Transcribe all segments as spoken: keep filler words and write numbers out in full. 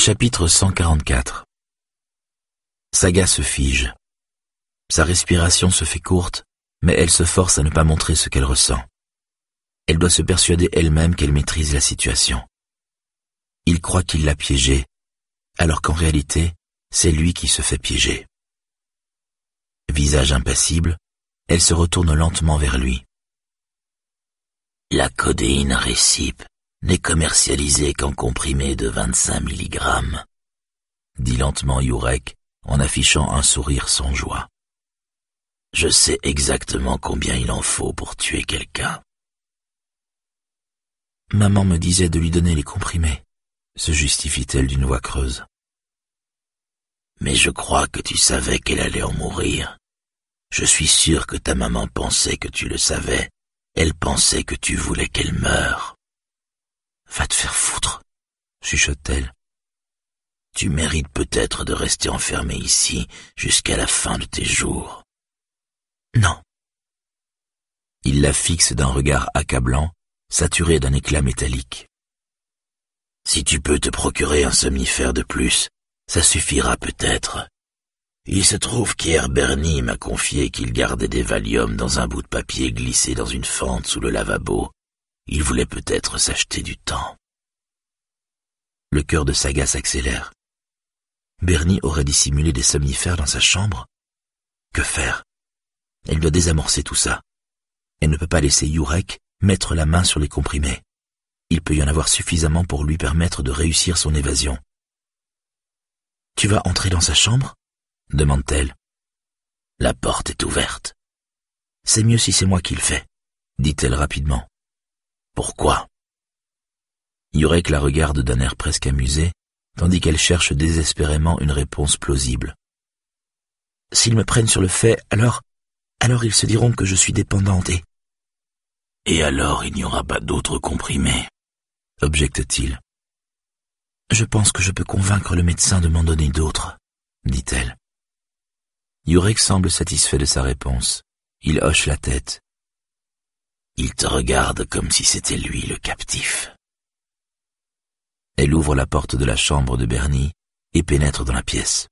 Chapitre cent quarante-quatre. Saga se fige. Sa respiration se fait courte, mais elle se force à ne pas montrer ce qu'elle ressent. Elle doit se persuader elle-même qu'elle maîtrise la situation. Il croit qu'il l'a piégée, alors qu'en réalité, c'est lui qui se fait piéger. Visage impassible, elle se retourne lentement vers lui. La codéine récipe n'est commercialisée qu'en comprimé de vingt-cinq milligrammes, dit lentement Jurek en affichant un sourire sans joie. Je sais exactement combien il en faut pour tuer quelqu'un. Maman me disait de lui donner les comprimés, se justifie-t-elle d'une voix creuse. Mais je crois que tu savais qu'elle allait en mourir. Je suis sûr que ta maman pensait que tu le savais. Elle pensait que tu voulais qu'elle meure. Va te faire foutre, chuchote-t-elle. Tu mérites peut-être de rester enfermé ici jusqu'à la fin de tes jours. Non. Il la fixe d'un regard accablant, saturé d'un éclat métallique. Si tu peux te procurer un somnifère de plus, ça suffira peut-être. Il se trouve qu'hier Bernie m'a confié qu'il gardait des Valium dans un bout de papier glissé dans une fente sous le lavabo. Il voulait peut-être s'acheter du temps. Le cœur de Saga s'accélère. Bernie aurait dissimulé des somnifères dans sa chambre. Que faire? Elle doit désamorcer tout ça. Elle ne peut pas laisser Jurek mettre la main sur les comprimés. Il peut y en avoir suffisamment pour lui permettre de réussir son évasion. « Tu vas entrer dans sa chambre ?» demande-t-elle. « La porte est ouverte. »« C'est mieux si c'est moi qui le fais, » dit-elle rapidement. « Pourquoi ?» Jurek la regarde d'un air presque amusé, tandis qu'elle cherche désespérément une réponse plausible. « S'ils me prennent sur le fait, alors, alors ils se diront que je suis dépendante et... »« Et alors il n'y aura pas d'autres comprimés ?» objecte-t-il. « Je pense que je peux convaincre le médecin de m'en donner d'autres, » dit-elle. Jurek semble satisfait de sa réponse. Il hoche la tête. Il te regarde comme si c'était lui le captif. Elle ouvre la porte de la chambre de Bernie et pénètre dans la pièce.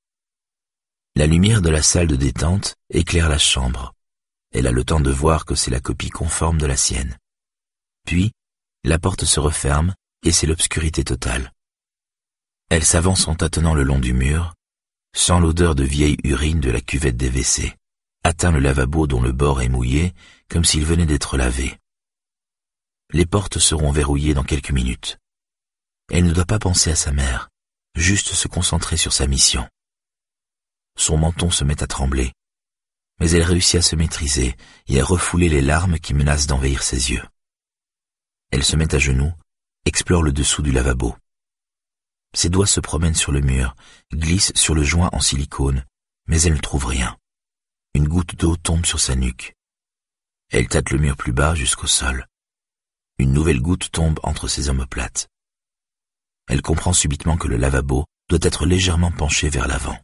La lumière de la salle de détente éclaire la chambre. Elle a le temps de voir que c'est la copie conforme de la sienne. Puis, la porte se referme et c'est l'obscurité totale. Elle s'avance en tâtonnant le long du mur, sent l'odeur de vieille urine de la cuvette des W C, atteint le lavabo dont le bord est mouillé, comme s'il venait d'être lavé. Les portes seront verrouillées dans quelques minutes. Elle ne doit pas penser à sa mère, juste se concentrer sur sa mission. Son menton se met à trembler, mais elle réussit à se maîtriser et à refouler les larmes qui menacent d'envahir ses yeux. Elle se met à genoux, explore le dessous du lavabo. Ses doigts se promènent sur le mur, glissent sur le joint en silicone, mais elle ne trouve rien. Une goutte d'eau tombe sur sa nuque. Elle tâte le mur plus bas jusqu'au sol. Une nouvelle goutte tombe entre ses omoplates. Elle comprend subitement que le lavabo doit être légèrement penché vers l'avant.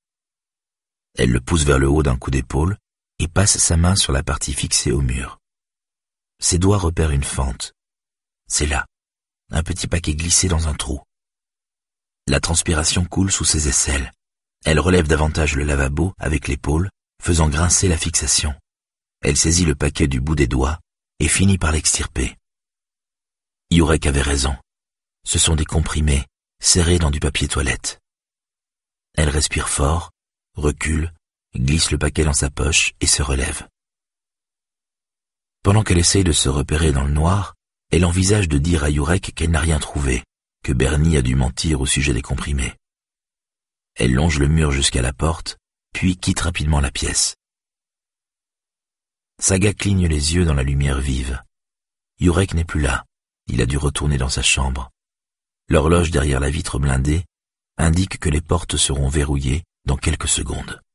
Elle le pousse vers le haut d'un coup d'épaule et passe sa main sur la partie fixée au mur. Ses doigts repèrent une fente. C'est là, un petit paquet glissé dans un trou. La transpiration coule sous ses aisselles. Elle relève davantage le lavabo avec l'épaule, faisant grincer la fixation. Elle saisit le paquet du bout des doigts et finit par l'extirper. Jurek avait raison. Ce sont des comprimés serrés dans du papier toilette. Elle respire fort, recule, glisse le paquet dans sa poche et se relève. Pendant qu'elle essaye de se repérer dans le noir, elle envisage de dire à Jurek qu'elle n'a rien trouvé, que Bernie a dû mentir au sujet des comprimés. Elle longe le mur jusqu'à la porte, puis quitte rapidement la pièce. Saga cligne les yeux dans la lumière vive. Jurek n'est plus là, il a dû retourner dans sa chambre. L'horloge derrière la vitre blindée indique que les portes seront verrouillées dans quelques secondes.